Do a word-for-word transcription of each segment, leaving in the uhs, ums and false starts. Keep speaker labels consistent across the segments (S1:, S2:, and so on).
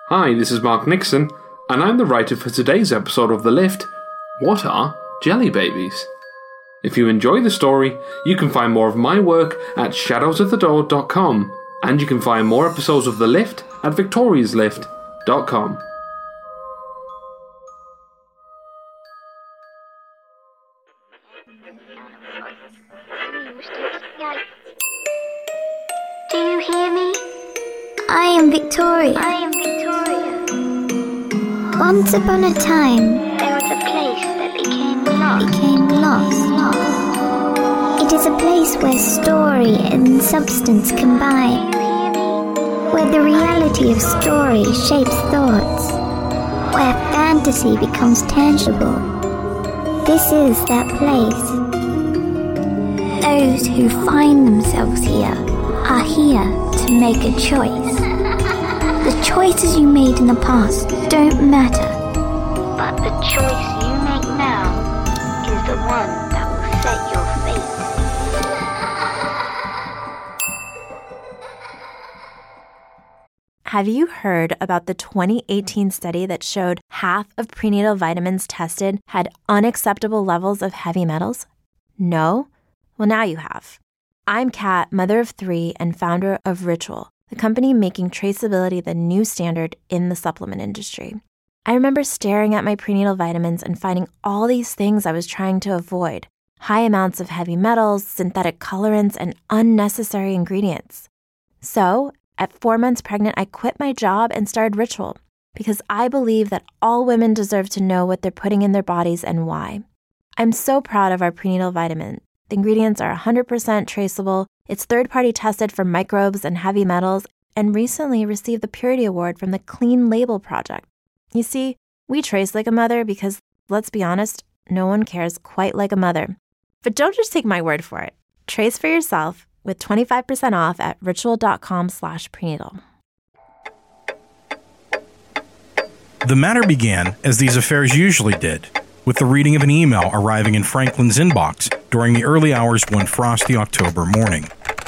S1: Hi, this is Mark Nixon, and I'm the writer for today's episode of The Lift. What are jelly babies? If you enjoy the story, you can find more of my work at shadows at the door dot com, and you can find more episodes of The Lift at victorias lift dot com.
S2: Do you hear me?
S3: I am Victoria.
S2: I am Victoria.
S3: Once upon a time,
S2: There was a place that became lost.
S3: became lost. It is a place where story and substance combine,
S2: Do you hear me?
S3: where the reality of story shapes thoughts, where fantasy becomes tangible. This is that place. Those who find themselves here are here to make a choice. The choices you made in the past don't matter.
S2: But the choice you make now is the one that will set your fate.
S4: Have you heard about the twenty eighteen study that showed half of prenatal vitamins tested had unacceptable levels of heavy metals? No? Well, now you have. I'm Kat, mother of three and founder of Ritual, the company making traceability the new standard in the supplement industry. I remember staring at my prenatal vitamins and finding all these things I was trying to avoid: high amounts of heavy metals, synthetic colorants, and unnecessary ingredients. So, at four months pregnant, I quit my job and started Ritual because I believe that all women deserve to know what they're putting in their bodies and why. I'm so proud of our prenatal vitamin. The ingredients are one hundred percent traceable, it's third-party tested for microbes and heavy metals, and recently received the Purity Award from the Clean Label Project. You see, we trace like a mother because, let's be honest, no one cares quite like a mother. But don't just take my word for it. Trace for yourself with twenty-five percent off at ritual.com slash prenatal.
S5: The matter began, as these affairs usually did, with the reading of an email arriving in Franklin's inbox during the early hours one frosty October morning.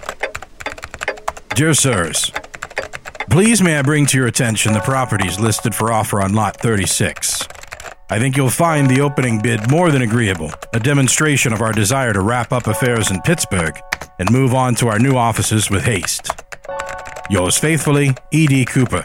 S5: Dear sirs, please may I bring to your attention the properties listed for offer on lot thirty-six. I think you'll find the opening bid more than agreeable, a demonstration of our desire to wrap up affairs in Pittsburgh and move on to our new offices with haste. Yours faithfully, E D Cooper.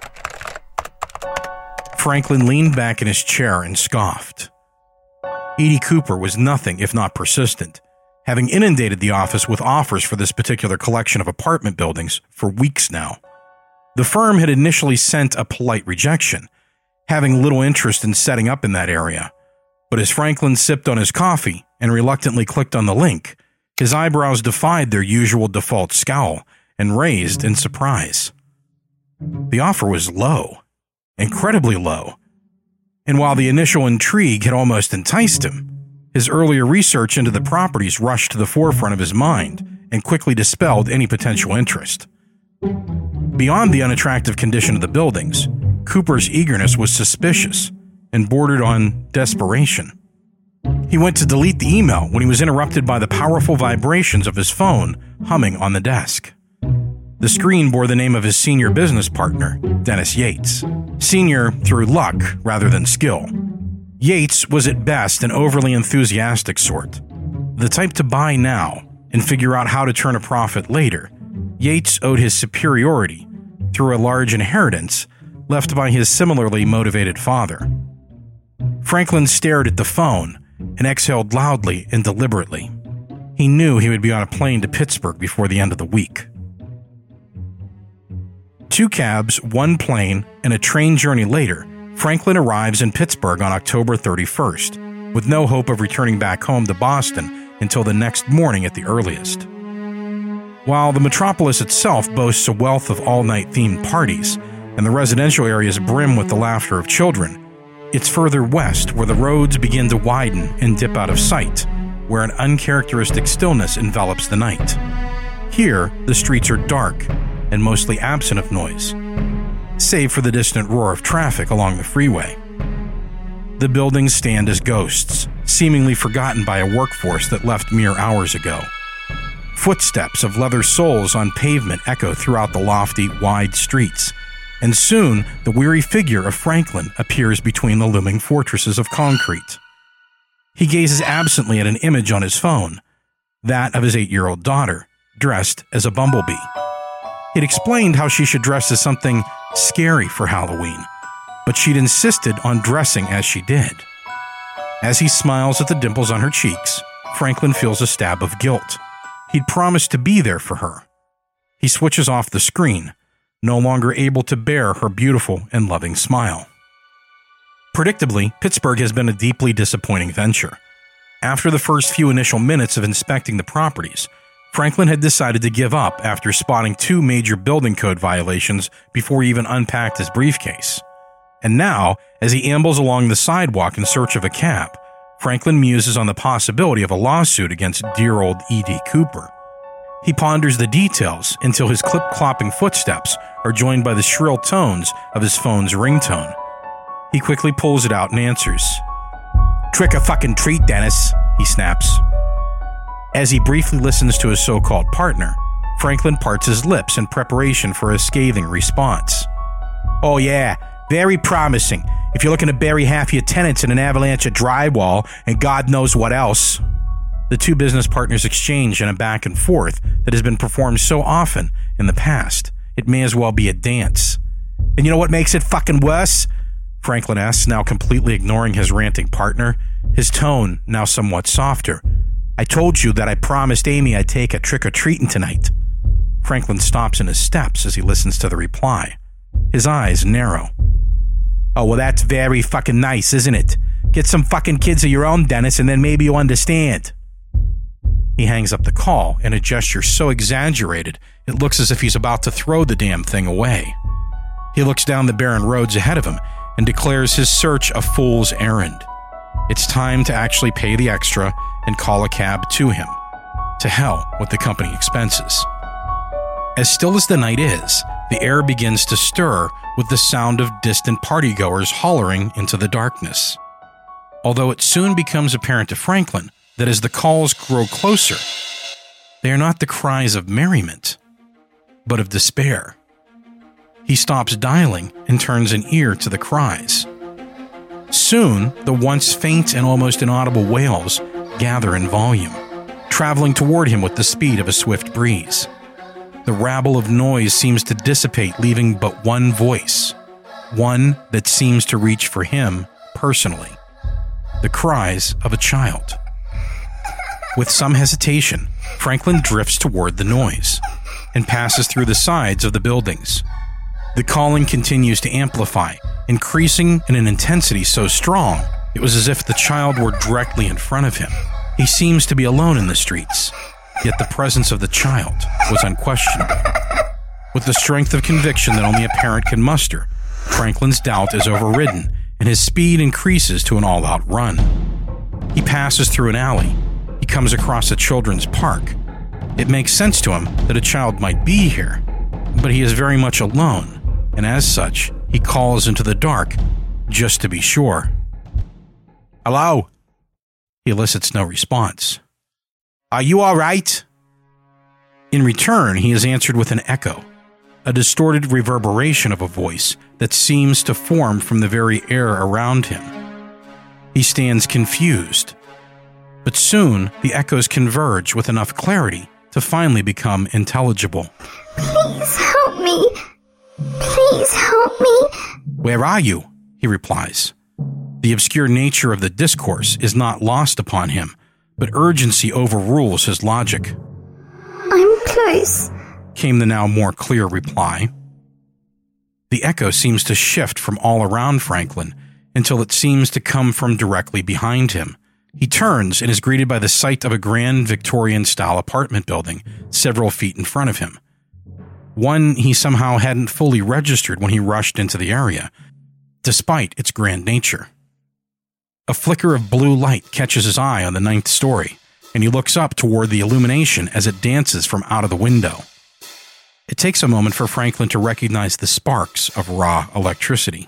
S5: Franklin leaned back in his chair and scoffed. E D Cooper was nothing if not persistent, having inundated the office with offers for this particular collection of apartment buildings for weeks now. The firm had initially sent a polite rejection, having little interest in setting up in that area. But as Franklin sipped on his coffee and reluctantly clicked on the link, his eyebrows defied their usual default scowl and raised in surprise. The offer was low, incredibly low. And while the initial intrigue had almost enticed him, his earlier research into the properties rushed to the forefront of his mind and quickly dispelled any potential interest. Beyond the unattractive condition of the buildings, Cooper's eagerness was suspicious and bordered on desperation. He went to delete the email when he was interrupted by the powerful vibrations of his phone humming on the desk. The screen bore the name of his senior business partner, Dennis Yates. Senior through luck rather than skill. Yates was at best an overly enthusiastic sort. The type to buy now and figure out how to turn a profit later. Yates owed his superiority through a large inheritance left by his similarly motivated father. Franklin stared at the phone and exhaled loudly and deliberately. He knew he would be on a plane to Pittsburgh before the end of the week. Two cabs, one plane, and a train journey later, Franklin arrives in Pittsburgh on October thirty-first, with no hope of returning back home to Boston until the next morning at the earliest. While the metropolis itself boasts a wealth of all-night themed parties, and the residential areas brim with the laughter of children, it's further west where the roads begin to widen and dip out of sight, where an uncharacteristic stillness envelops the night. Here, the streets are dark and mostly absent of noise, save for the distant roar of traffic along the freeway. The buildings stand as ghosts, seemingly forgotten by a workforce that left mere hours ago. Footsteps of leather soles on pavement echo throughout the lofty, wide streets, and soon the weary figure of Franklin appears between the looming fortresses of concrete. He gazes absently at an image on his phone, that of his eight-year-old daughter, dressed as a bumblebee. He'd explained how she should dress as something scary for Halloween, but she'd insisted on dressing as she did. As he smiles at the dimples on her cheeks, Franklin feels a stab of guilt. He'd promised to be there for her. He switches off the screen, no longer able to bear her beautiful and loving smile. Predictably, Pittsburgh has been a deeply disappointing venture. After the first few initial minutes of inspecting the properties, Franklin had decided to give up after spotting two major building code violations before he even unpacked his briefcase. And now, as he ambles along the sidewalk in search of a cab, Franklin muses on the possibility of a lawsuit against dear old E D Cooper. He ponders the details until his clip-clopping footsteps are joined by the shrill tones of his phone's ringtone. He quickly pulls it out and answers. "Trick or fucking treat, Dennis," he snaps. As he briefly listens to his so-called partner, Franklin parts his lips in preparation for a scathing response. "Oh yeah, very promising, if you're looking to bury half your tenants in an avalanche of drywall and God knows what else." The two business partners exchange in a back and forth that has been performed so often in the past, it may as well be a dance. "And you know what makes it fucking worse?" Franklin asks, now completely ignoring his ranting partner, his tone now somewhat softer. "I told you that I promised Amy I'd take a trick-or-treating tonight." Franklin stops in his steps as he listens to the reply. His eyes narrow. "Oh, well, that's very fucking nice, isn't it? Get some fucking kids of your own, Dennis, and then maybe you'll understand." He hangs up the call in a gesture so exaggerated, it looks as if he's about to throw the damn thing away. He looks down the barren roads ahead of him and declares his search a fool's errand. It's time to actually pay the extra and call a cab to him. To hell with the company expenses. As still as the night is, the air begins to stir with the sound of distant partygoers hollering into the darkness. Although it soon becomes apparent to Franklin that as the calls grow closer, they are not the cries of merriment, but of despair. He stops dialing and turns an ear to the cries. Soon, the once faint and almost inaudible wails gather in volume, traveling toward him with the speed of a swift breeze. The rabble of noise seems to dissipate, leaving but one voice, one that seems to reach for him personally. The cries of a child. With some hesitation, Franklin drifts toward the noise and passes through the sides of the buildings. The calling continues to amplify, increasing in an intensity so strong it was as if the child were directly in front of him. He seems to be alone in the streets, yet the presence of the child was unquestionable. With the strength of conviction that only a parent can muster, Franklin's doubt is overridden, and his speed increases to an all-out run. He passes through an alley. He comes across a children's park. It makes sense to him that a child might be here, but he is very much alone, and as such, he calls into the dark just to be sure. "Hello?" He elicits no response. "Are you all right?" In return, he is answered with an echo, a distorted reverberation of a voice that seems to form from the very air around him. He stands confused, but soon the echoes converge with enough clarity to finally become intelligible.
S3: "Please help me. Please help me."
S5: "Where are you?" he replies. The obscure nature of the discourse is not lost upon him, but urgency overrules his logic.
S3: "I'm close,"
S5: came the now more clear reply. The echo seems to shift from all around Franklin until it seems to come from directly behind him. He turns and is greeted by the sight of a grand Victorian-style apartment building several feet in front of him. One he somehow hadn't fully registered when he rushed into the area, despite its grand nature. A flicker of blue light catches his eye on the ninth story, and he looks up toward the illumination as it dances from out of the window. It takes a moment for Franklin to recognize the sparks of raw electricity.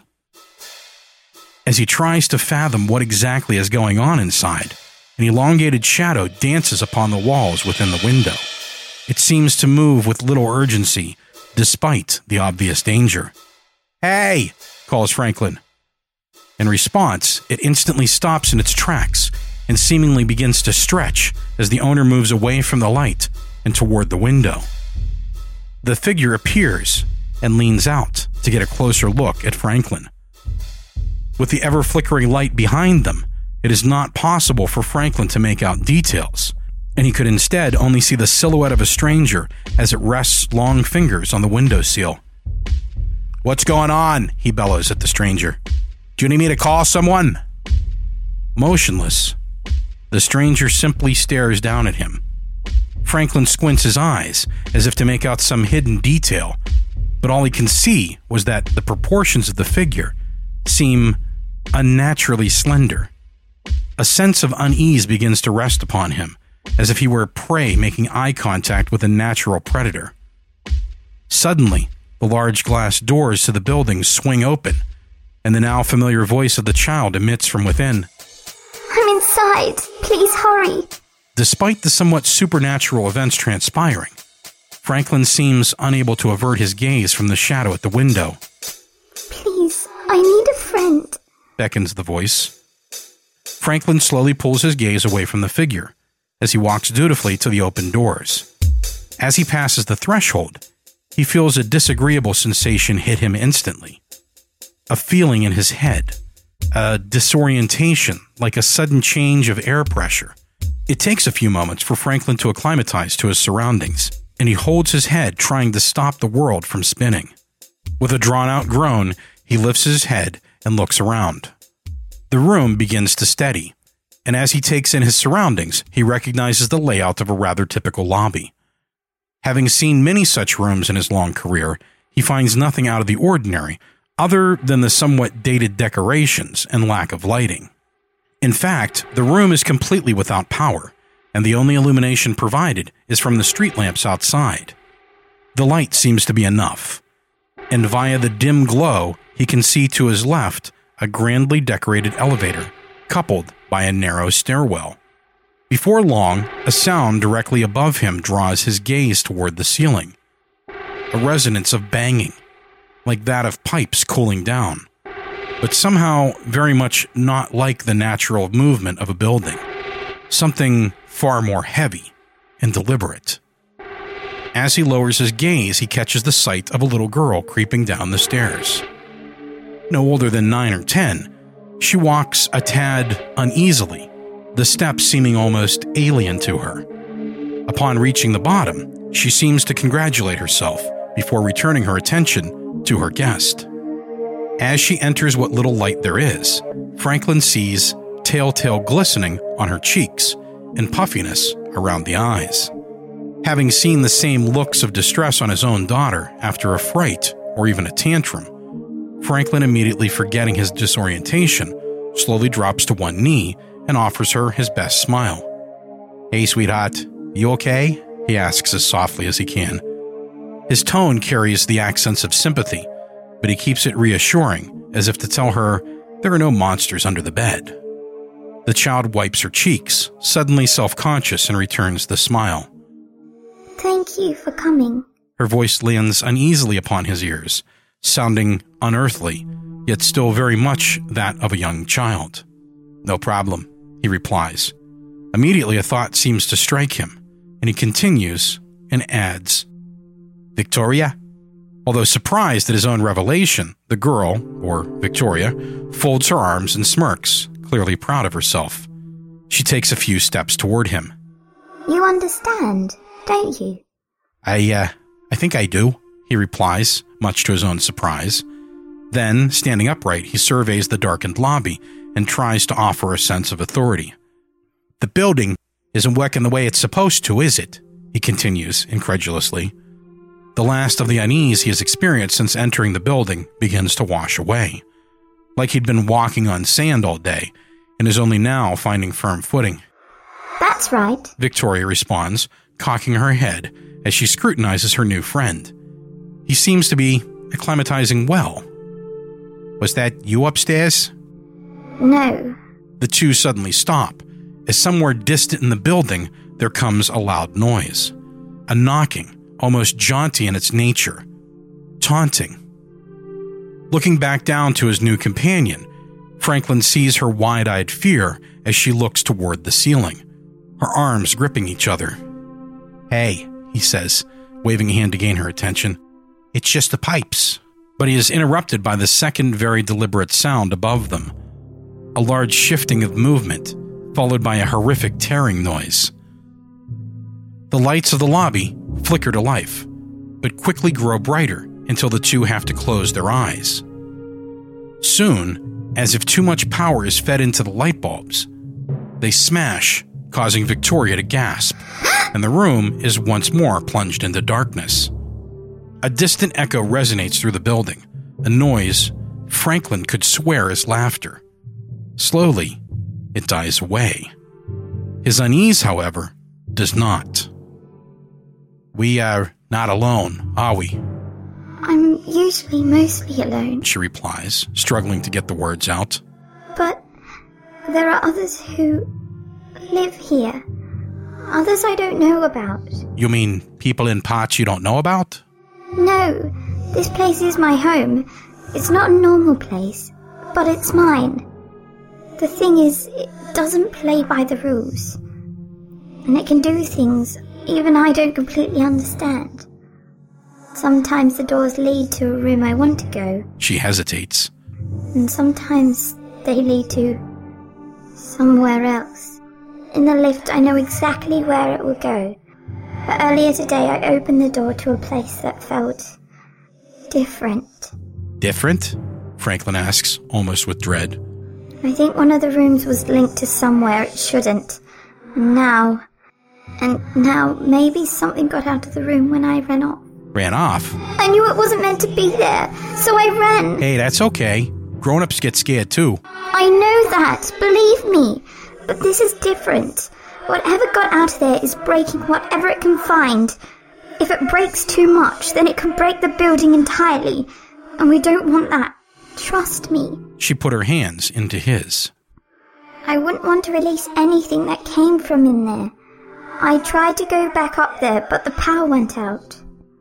S5: As he tries to fathom what exactly is going on inside, an elongated shadow dances upon the walls within the window. It seems to move with little urgency, despite the obvious danger. "Hey!" calls Franklin. In response, it instantly stops in its tracks and seemingly begins to stretch as the owner moves away from the light and toward the window. The figure appears and leans out to get a closer look at Franklin. With the ever-flickering light behind them, it is not possible for Franklin to make out details, and he could instead only see the silhouette of a stranger as it rests long fingers on the windowsill. "What's going on?" he bellows at the stranger. "Do you need me to call someone?" Motionless, the stranger simply stares down at him. Franklin squints his eyes as if to make out some hidden detail, but all he can see was that the proportions of the figure seem unnaturally slender. A sense of unease begins to rest upon him, as if he were prey making eye contact with a natural predator. Suddenly, the large glass doors to the building swing open, and the now familiar voice of the child emits from within.
S3: I'm inside. Please hurry.
S5: Despite the somewhat supernatural events transpiring, Franklin seems unable to avert his gaze from the shadow at the window.
S3: Please, I need a friend,
S5: beckons the voice. Franklin slowly pulls his gaze away from the figure as he walks dutifully to the open doors. As he passes the threshold, he feels a disagreeable sensation hit him instantly. A feeling in his head, a disorientation like a sudden change of air pressure. It takes a few moments for Franklin to acclimatize to his surroundings, and he holds his head trying to stop the world from spinning. With a drawn-out groan, he lifts his head and looks around. The room begins to steady, and as he takes in his surroundings, he recognizes the layout of a rather typical lobby. Having seen many such rooms in his long career, he finds nothing out of the ordinary other than the somewhat dated decorations and lack of lighting. In fact, the room is completely without power, and the only illumination provided is from the street lamps outside. The light seems to be enough, and via the dim glow, he can see to his left a grandly decorated elevator, coupled by a narrow stairwell. Before long, a sound directly above him draws his gaze toward the ceiling. A resonance of banging, like that of pipes cooling down, but somehow very much not like the natural movement of a building. Something far more heavy and deliberate. As he lowers his gaze, he catches the sight of a little girl creeping down the stairs. No older than nine or ten, she walks a tad uneasily, the steps seeming almost alien to her. Upon reaching the bottom, she seems to congratulate herself before returning her attention to her guest. As she enters what little light there is, Franklin sees telltale glistening on her cheeks and puffiness around the eyes. Having seen the same looks of distress on his own daughter after a fright or even a tantrum, Franklin, immediately forgetting his disorientation, slowly drops to one knee and offers her his best smile. "Hey, sweetheart, you okay?" he asks as softly as he can. His tone carries the accents of sympathy, but he keeps it reassuring, as if to tell her there are no monsters under the bed. The child wipes her cheeks, suddenly self-conscious, and returns the smile.
S3: Thank you for coming.
S5: Her voice lands uneasily upon his ears, sounding unearthly, yet still very much that of a young child. "No problem," he replies. Immediately a thought seems to strike him, and he continues and adds, "Victoria?" Although surprised at his own revelation, the girl, or Victoria, folds her arms and smirks, clearly proud of herself. She takes a few steps toward him.
S3: You understand, don't you?
S5: I, uh, I think I do, he replies, much to his own surprise. Then, standing upright, he surveys the darkened lobby and tries to offer a sense of authority. "The building isn't working the way it's supposed to, is it?" he continues, incredulously. The last of the unease he has experienced since entering the building begins to wash away, like he'd been walking on sand all day and is only now finding firm footing.
S3: "That's right,"
S5: Victoria responds, cocking her head as she scrutinizes her new friend. He seems to be acclimatizing well. "Was that you upstairs?"
S3: "No."
S5: The two suddenly stop, as somewhere distant in the building there comes a loud noise. A knocking, almost jaunty in its nature. Taunting. Looking back down to his new companion, Franklin sees her wide-eyed fear as she looks toward the ceiling, her arms gripping each other. "Hey," he says, waving a hand to gain her attention. "It's just the pipes." But he is interrupted by the second very deliberate sound above them. A large shifting of movement, followed by a horrific tearing noise. The lights of the lobby flicker to life, but quickly grow brighter until the two have to close their eyes. Soon, as if too much power is fed into the light bulbs, they smash, causing Victoria to gasp, and the room is once more plunged into darkness. A distant echo resonates through the building, a noise Franklin could swear is laughter. Slowly, it dies away. His unease, however, does not. "We are not alone, are we?"
S3: I'm usually mostly alone.
S5: She replies, struggling to get the words out.
S3: But there are others who live here. Others I don't know about.
S5: You mean people in parts you don't know about?
S3: No, this place is my home. It's not a normal place, but it's mine. The thing is, it doesn't play by the rules. And it can do things even I don't completely understand. Sometimes the doors lead to a room I want to go.
S5: She hesitates.
S3: And sometimes they lead to somewhere else. In the lift, I know exactly where it will go. But earlier today, I opened the door to a place that felt different.
S5: Different? Franklin asks, almost with dread.
S3: I think one of the rooms was linked to somewhere it shouldn't. And now... And now, maybe something got out of the room when I ran off.
S5: Ran off?
S3: I knew it wasn't meant to be there, so I ran.
S5: Hey, that's okay. Grown-ups get scared too.
S3: I know that, believe me. But this is different. Whatever got out of there is breaking whatever it can find. If it breaks too much, then it can break the building entirely. And we don't want that. Trust me.
S5: She put her hands into his.
S3: I wouldn't want to release anything that came from in there. I tried to go back up there, but the power went out.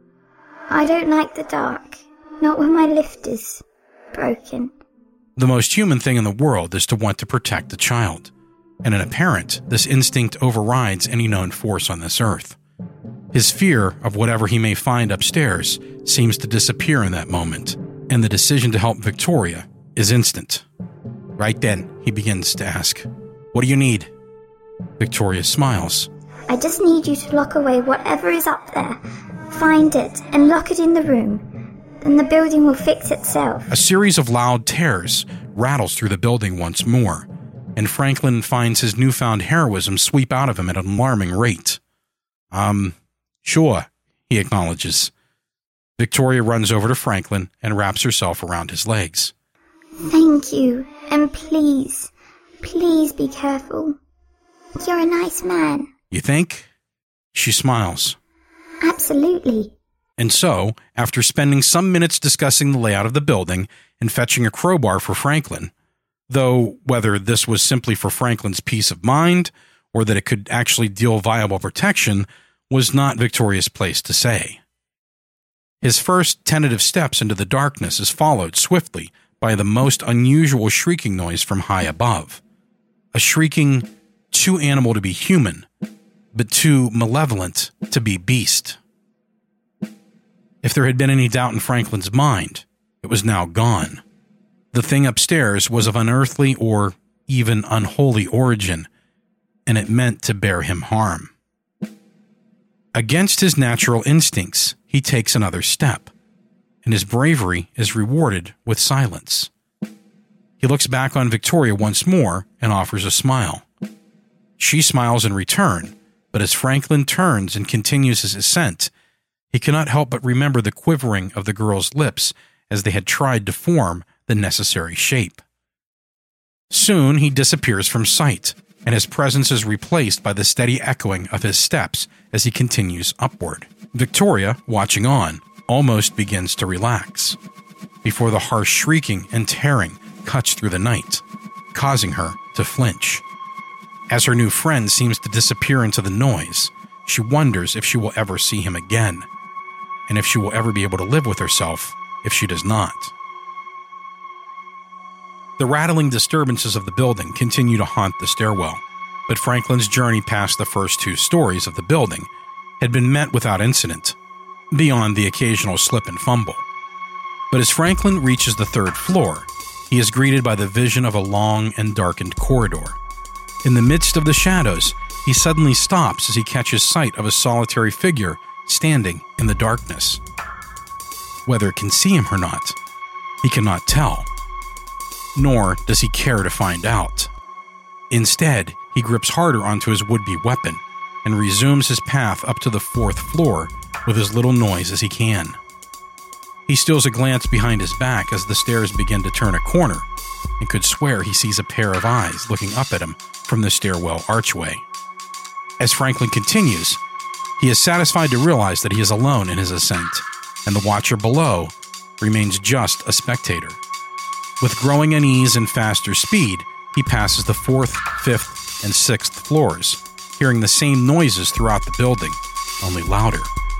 S3: I don't like the dark. Not when my lift is broken.
S5: The most human thing in the world is to want to protect the child. And in a parent, this instinct overrides any known force on this earth. His fear of whatever he may find upstairs seems to disappear in that moment, and the decision to help Victoria is instant. Right then, he begins to ask, "What do you need?" Victoria smiles.
S3: I just need you to lock away whatever is up there. Find it and lock it in the room. Then the building will fix itself.
S5: A series of loud tears rattles through the building once more, and Franklin finds his newfound heroism sweep out of him at an alarming rate. Um, sure, he acknowledges. Victoria runs over to Franklin and wraps herself around his legs.
S3: Thank you, and please, please be careful. You're a nice man.
S5: You think? She smiles.
S3: Absolutely.
S5: And so, after spending some minutes discussing the layout of the building and fetching a crowbar for Franklin, though whether this was simply for Franklin's peace of mind or that it could actually deal viable protection was not Victoria's place to say. His first tentative steps into the darkness is followed swiftly by the most unusual shrieking noise from high above. A shrieking too animal to be human, but too malevolent to be beast. If there had been any doubt in Franklin's mind, it was now gone. The thing upstairs was of unearthly or even unholy origin, and it meant to bear him harm. Against his natural instincts, he takes another step, and his bravery is rewarded with silence. He looks back on Victoria once more and offers a smile. She smiles in return, but as Franklin turns and continues his ascent, he cannot help but remember the quivering of the girl's lips as they had tried to form the necessary shape. Soon he disappears from sight, and his presence is replaced by the steady echoing of his steps as he continues upward. Victoria, watching on, almost begins to relax, before the harsh shrieking and tearing cuts through the night, causing her to flinch. As her new friend seems to disappear into the noise, she wonders if she will ever see him again, and if she will ever be able to live with herself if she does not. The rattling disturbances of the building continue to haunt the stairwell, but Franklin's journey past the first two stories of the building had been met without incident, beyond the occasional slip and fumble. But as Franklin reaches the third floor, he is greeted by the vision of a long and darkened corridor. In the midst of the shadows, he suddenly stops as he catches sight of a solitary figure standing in the darkness. Whether it can see him or not, he cannot tell, nor does he care to find out. Instead, he grips harder onto his would-be weapon and resumes his path up to the fourth floor with as little noise as he can. He steals a glance behind his back as the stairs begin to turn a corner and could swear he sees a pair of eyes looking up at him from the stairwell archway. As Franklin continues, he is satisfied to realize that he is alone in his ascent, and the watcher below remains just a spectator. With growing unease and faster speed, he passes the fourth, fifth, and sixth floors, hearing the same noises throughout the building, only louder.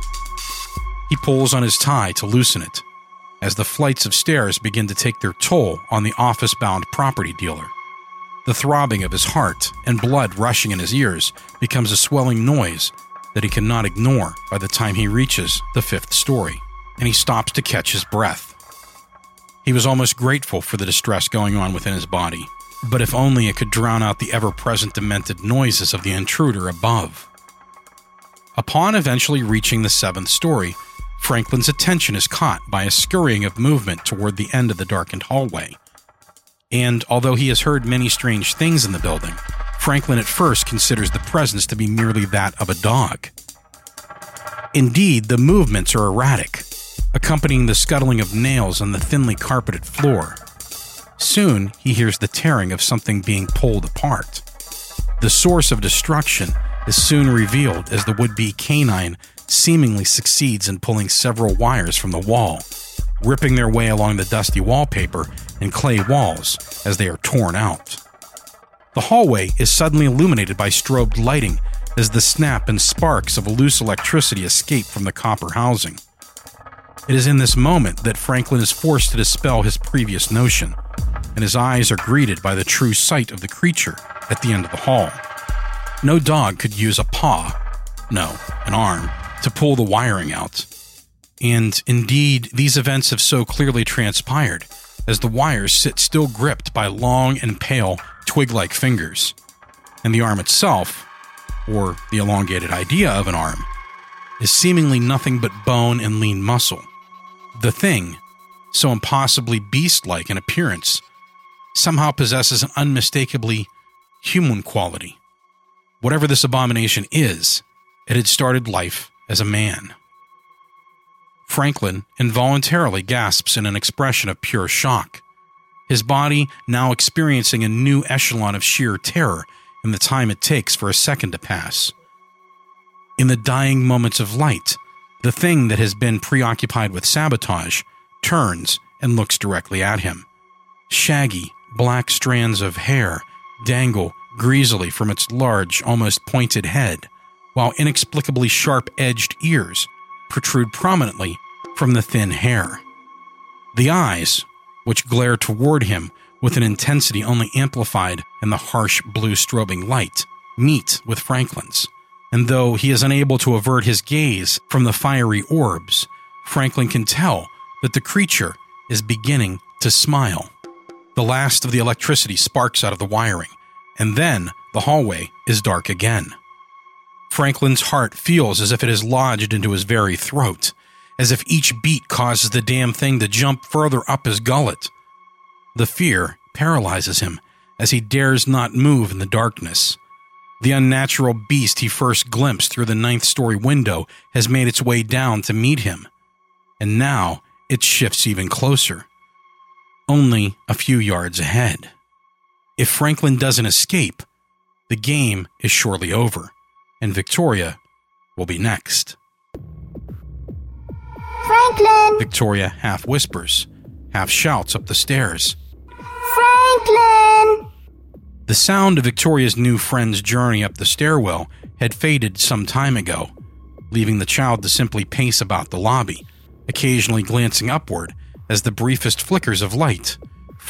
S5: He pulls on his tie to loosen it, as the flights of stairs begin to take their toll on the office-bound property dealer. The throbbing of his heart and blood rushing in his ears becomes a swelling noise that he cannot ignore by the time he reaches the fifth story, and he stops to catch his breath. He was almost grateful for the distress going on within his body, but if only it could drown out the ever-present demented noises of the intruder above. Upon eventually reaching the seventh story, Franklin's attention is caught by a scurrying of movement toward the end of the darkened hallway. And although he has heard many strange things in the building, Franklin at first considers the presence to be merely that of a dog. Indeed, the movements are erratic, accompanying the scuttling of nails on the thinly carpeted floor. Soon, he hears the tearing of something being pulled apart. The source of destruction is soon revealed as the would-be canine seemingly succeeds in pulling several wires from the wall, ripping their way along the dusty wallpaper and clay walls as they are torn out. The hallway is suddenly illuminated by strobed lighting as the snap and sparks of loose electricity escape from the copper housing. It is in this moment that Franklin is forced to dispel his previous notion, and his eyes are greeted by the true sight of the creature at the end of the hall. No dog could use a paw, no, an arm, to pull the wiring out. And indeed, these events have so clearly transpired, as the wires sit still gripped by long and pale, twig-like fingers. And the arm itself, or the elongated idea of an arm, is seemingly nothing but bone and lean muscle. The thing, so impossibly beast-like in appearance, somehow possesses an unmistakably human quality. Whatever this abomination is, it had started life as a man. Franklin involuntarily gasps in an expression of pure shock, his body now experiencing a new echelon of sheer terror in the time it takes for a second to pass. In the dying moments of light, the thing that has been preoccupied with sabotage turns and looks directly at him. Shaggy, black strands of hair dangle greasily from its large, almost pointed head, while inexplicably sharp-edged ears protrude prominently from the thin hair. The eyes, which glare toward him with an intensity only amplified in the harsh blue strobing light, meet with Franklin's, and though he is unable to avert his gaze from the fiery orbs, Franklin can tell that the creature is beginning to smile. The last of the electricity sparks out of the wiring, and then the hallway is dark again. Franklin's heart feels as if it is lodged into his very throat, as if each beat causes the damn thing to jump further up his gullet. The fear paralyzes him as he dares not move in the darkness. The unnatural beast he first glimpsed through the ninth-story window has made its way down to meet him, and now it shifts even closer, only a few yards ahead. If Franklin doesn't escape, the game is surely over, and Victoria will be next.
S3: Franklin!
S5: Victoria half whispers, half shouts up the stairs.
S3: Franklin!
S5: The sound of Victoria's new friend's journey up the stairwell had faded some time ago, leaving the child to simply pace about the lobby, occasionally glancing upward as the briefest flickers of light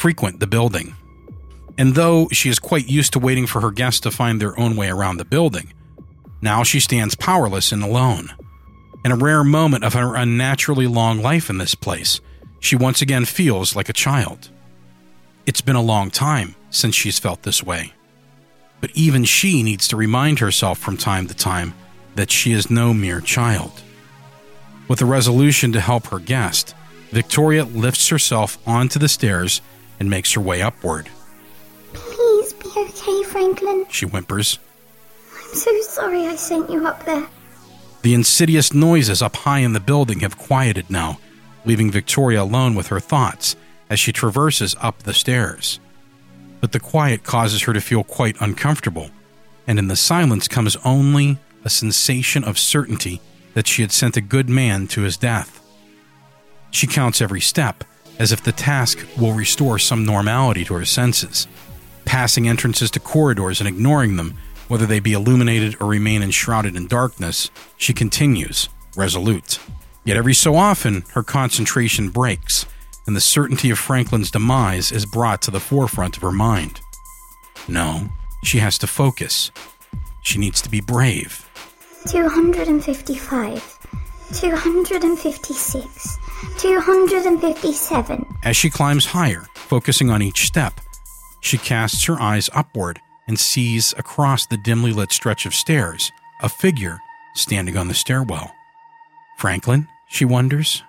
S5: frequent the building. And though she is quite used to waiting for her guests to find their own way around the building, now she stands powerless and alone. In a rare moment of her unnaturally long life in this place, she once again feels like a child. It's been a long time since she's felt this way. But even she needs to remind herself from time to time that she is no mere child. With a resolution to help her guest, Victoria lifts herself onto the stairs and makes her way upward.
S3: Please be okay, Franklin,
S5: she whimpers.
S3: I'm so sorry I sent you up there.
S5: The insidious noises up high in the building have quieted now, leaving Victoria alone with her thoughts as she traverses up the stairs. But the quiet causes her to feel quite uncomfortable, and in the silence comes only a sensation of certainty that she had sent a good man to his death. She counts every step, as if the task will restore some normality to her senses. Passing entrances to corridors and ignoring them, whether they be illuminated or remain enshrouded in darkness, she continues, resolute. Yet every so often, her concentration breaks, and the certainty of Franklin's demise is brought to the forefront of her mind. No, she has to focus. She needs to be brave.
S3: two hundred fifty-five, two hundred fifty-six, two hundred fifty-seven.
S5: As she climbs higher, focusing on each step, she casts her eyes upward and sees across the dimly lit stretch of stairs a figure standing on the stairwell. Franklin, she wonders?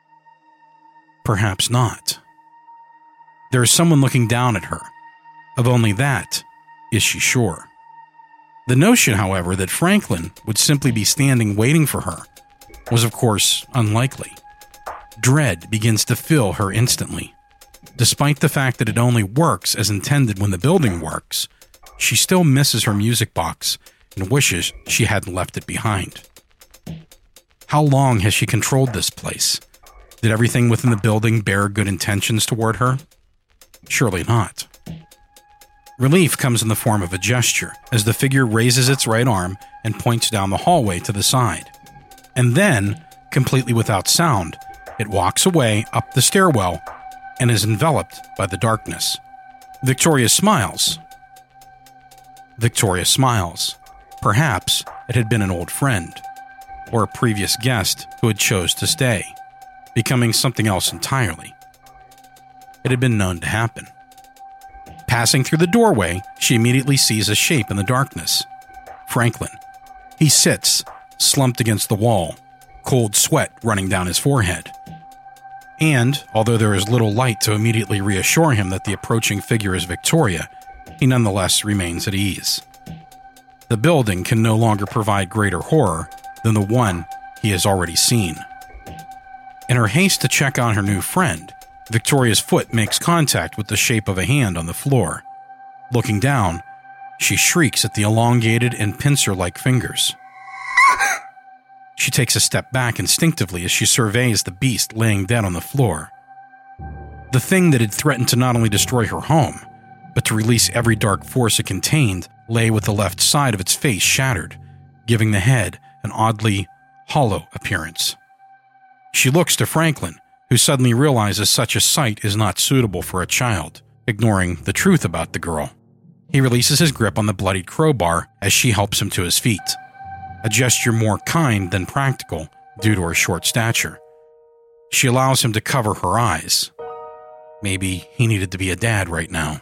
S5: Perhaps not. There is someone looking down at her. Of only that is she sure. The notion, however, that Franklin would simply be standing waiting for her was, of course, unlikely. Dread begins to fill her instantly. Despite the fact that it only works as intended when the building works, she still misses her music box and wishes she hadn't left it behind. How long has she controlled this place? Did everything within the building bear good intentions toward her? Surely not. Relief comes in the form of a gesture as the figure raises its right arm and points down the hallway to the side. And then, completely without sound, it walks away up the stairwell and is enveloped by the darkness. Victoria smiles. Victoria smiles. Perhaps it had been an old friend, or a previous guest who had chose to stay, becoming something else entirely. It had been known to happen. Passing through the doorway, she immediately sees a shape in the darkness. Franklin. He sits, slumped against the wall, cold sweat running down his forehead. And, although there is little light to immediately reassure him that the approaching figure is Victoria, he nonetheless remains at ease. The building can no longer provide greater horror than the one he has already seen. In her haste to check on her new friend, Victoria's foot makes contact with the shape of a hand on the floor. Looking down, she shrieks at the elongated and pincer-like fingers. She takes a step back instinctively as she surveys the beast laying dead on the floor. The thing that had threatened to not only destroy her home, but to release every dark force it contained lay with the left side of its face shattered, giving the head an oddly hollow appearance. She looks to Franklin, who suddenly realizes such a sight is not suitable for a child, ignoring the truth about the girl. He releases his grip on the bloodied crowbar as she helps him to his feet, a gesture more kind than practical due to her short stature. She allows him to cover her eyes. Maybe he needed to be a dad right now.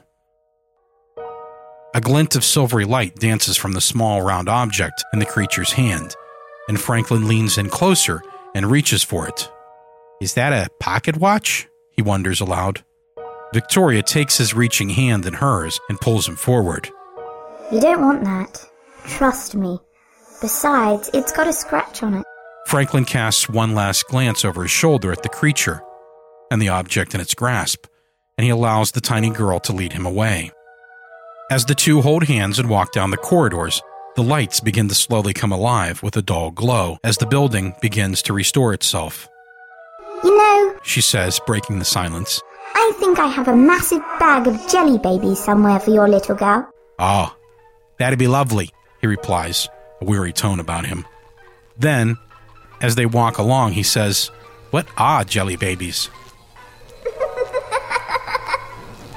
S5: A glint of silvery light dances from the small round object in the creature's hand, and Franklin leans in closer and reaches for it. Is that a pocket watch? He wonders aloud. Victoria takes his reaching hand in hers and pulls him forward.
S3: You don't want that. Trust me. Besides, it's got a scratch on it.
S5: Franklin casts one last glance over his shoulder at the creature and the object in its grasp, and he allows the tiny girl to lead him away. As the two hold hands and walk down the corridors, the lights begin to slowly come alive with a dull glow as the building begins to restore itself.
S3: You know,
S5: she says, breaking the silence,
S3: I think I have a massive bag of jelly babies somewhere for your little girl.
S5: Ah, that'd be lovely, he replies, a weary tone about him. Then, as they walk along, he says, What are jelly babies?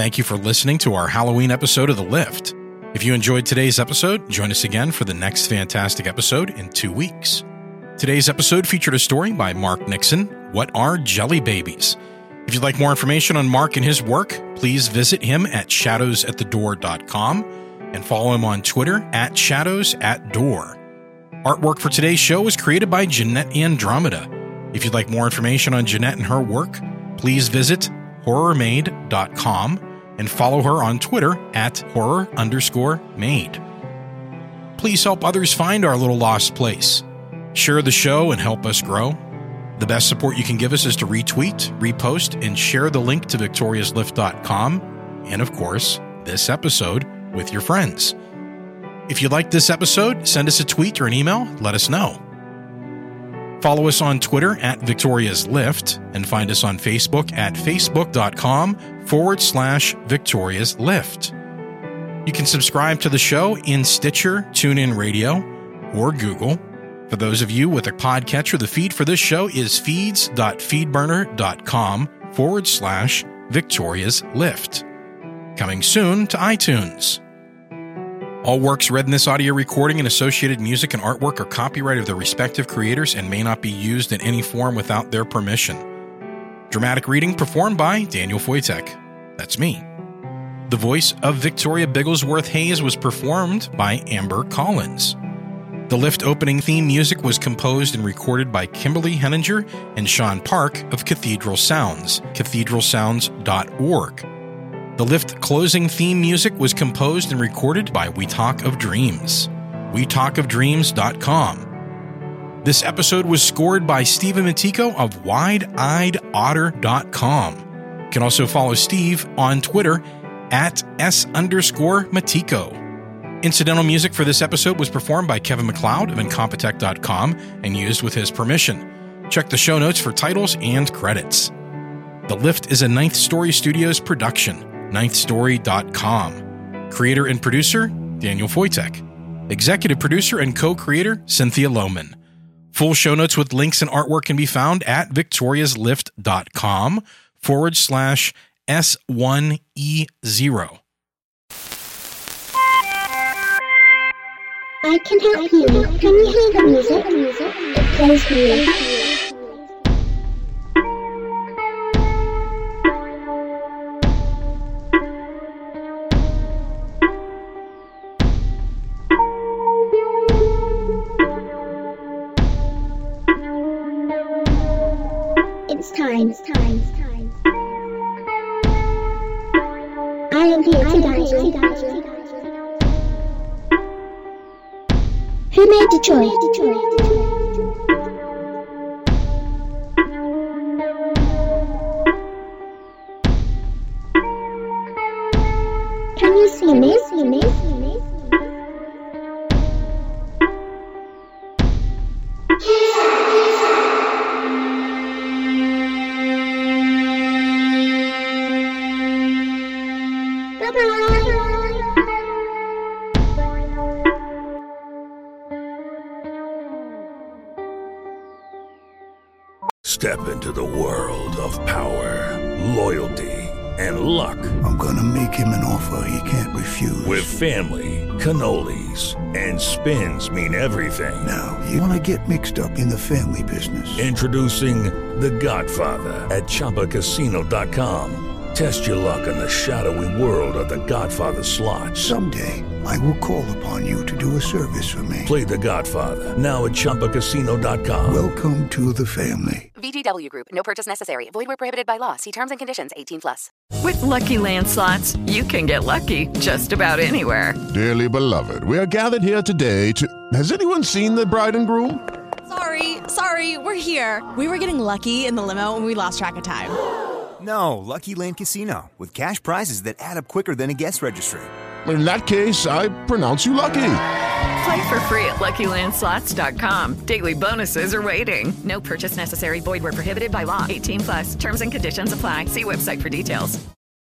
S5: Thank you for listening to our Halloween episode of The Lift. If you enjoyed today's episode, join us again for the next fantastic episode in two weeks. Today's episode featured a story by Mark Nixon, What Are Jelly Babies? If you'd like more information on Mark and his work, please visit him at shadows at the door dot com and follow him on Twitter at shadows at door. Artwork for today's show was created by Jeanette Andromeda. If you'd like more information on Jeanette and her work, please visit horror made dot com and follow her on Twitter at horror underscore made. Please help others find our little lost place. Share the show and help us grow. The best support you can give us is to retweet, repost, and share the link to victorias lift dot com and, of course, this episode with your friends. If you liked this episode, send us a tweet or an email. Let us know. Follow us on Twitter at victoriaslift and find us on Facebook at facebook.com forward slash victoriaslift. You can subscribe to the show in Stitcher, TuneIn Radio, or Google. For those of you with a podcatcher, the feed for this show is feeds.feedburner.com forward slash victoriaslift. Coming soon to iTunes. All works read in this audio recording and associated music and artwork are copyright of their respective creators and may not be used in any form without their permission. Dramatic reading performed by Daniel Foytek. That's me. The voice of Victoria Bigglesworth Hayes was performed by Amber Collins. The Lift opening theme music was composed and recorded by Kimberly Henninger and Sean Park of Cathedral Sounds, cathedral sounds dot org. The Lift closing theme music was composed and recorded by We Talk of Dreams, we talk of dreams dot com. This episode was scored by Stephen Matico of wide eyed otter dot com. You can also follow Steve on Twitter at S underscore Matico. Incidental music for this episode was performed by Kevin MacLeod of Incompetech dot com and used with his permission. Check the show notes for titles and credits. The Lift is a Ninth Story Studios production. ninth story dot com. Creator and producer, Daniel Foytek. Executive producer and co-creator, Cynthia Lohman. Full show notes with links and artwork can be found at victoriaslift.com forward slash S1E0.
S3: I can help you. Can you hear the music? It plays for you. It's time. It's time. It's time. I am here to guide you. Who made the choice? Can you see me? See me? See me?
S6: Step into the world of power, loyalty, and luck.
S7: I'm gonna make him an offer he can't refuse.
S6: With family, cannolis, and spins mean everything.
S7: Now, you wanna get mixed up in the family business.
S6: Introducing The Godfather at Chumba Casino dot com. Test your luck in the shadowy world of The Godfather slot.
S7: Someday, I will call upon you to do a service for me.
S6: Play The Godfather, now at Chumba Casino dot com.
S7: Welcome to the family.
S8: V G W Group. No purchase necessary. Void where prohibited by law. See terms and conditions. eighteen plus.
S9: With Lucky Land Slots, you can get lucky just about anywhere.
S10: Dearly beloved, we are gathered here today to... Has anyone seen the bride and groom?
S11: Sorry, sorry, we're here. We were getting lucky in the limo and we lost track of time.
S12: No, Lucky Land Casino, with cash prizes that add up quicker than a guest registry.
S10: In that case, I pronounce you lucky.
S9: Play for free at lucky land slots dot com. Daily bonuses are waiting. No purchase necessary. Void where prohibited by law. eighteen plus. Terms and conditions apply. See website for details.